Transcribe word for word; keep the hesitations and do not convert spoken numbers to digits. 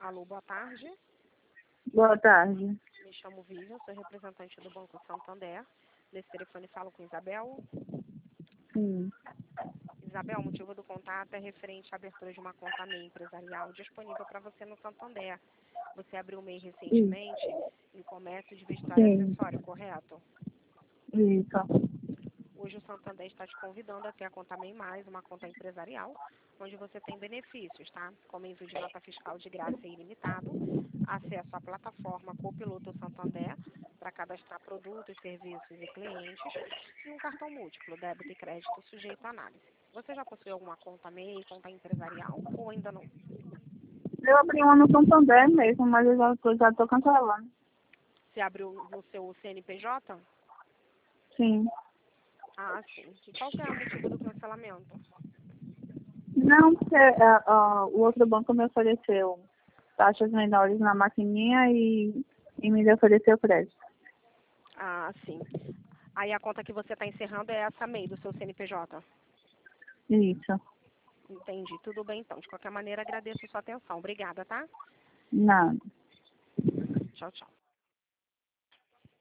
Alô, boa tarde. Boa tarde. Me chamo Vivian, sou representante do Banco Santander. Nesse telefone falo com Isabel. Sim. Isabel, o motivo do contato é referente à abertura de uma conta M E I empresarial disponível para você no Santander. Você abriu o M E I recentemente em comércio de vestuário e Sim. acessório, correto? Isso. Hoje o Santander está te convidando a ter a conta M E I mais, uma conta empresarial, onde você tem benefícios, tá? Como envio de nota fiscal de graça e ilimitado, acesso à plataforma Copiloto Santander para cadastrar produtos, serviços e clientes, e um cartão múltiplo, débito e crédito sujeito à análise. Você já possui alguma conta M E I, conta empresarial ou ainda não? Eu abri uma no Santander mesmo, mas eu já, eu já tô cancelando. Você abriu no seu C N P J? Sim. Ah, sim. E qual que é o motivo do cancelamento? Não, porque ah, ah, o outro banco me ofereceu taxas menores na maquininha e, e me ofereceu crédito. Ah, sim. Aí a conta que você está encerrando é essa M E I do seu C N P J? Isso. Entendi. Tudo bem, então. De qualquer maneira, agradeço a sua atenção. Obrigada, tá? Nada. Tchau, tchau.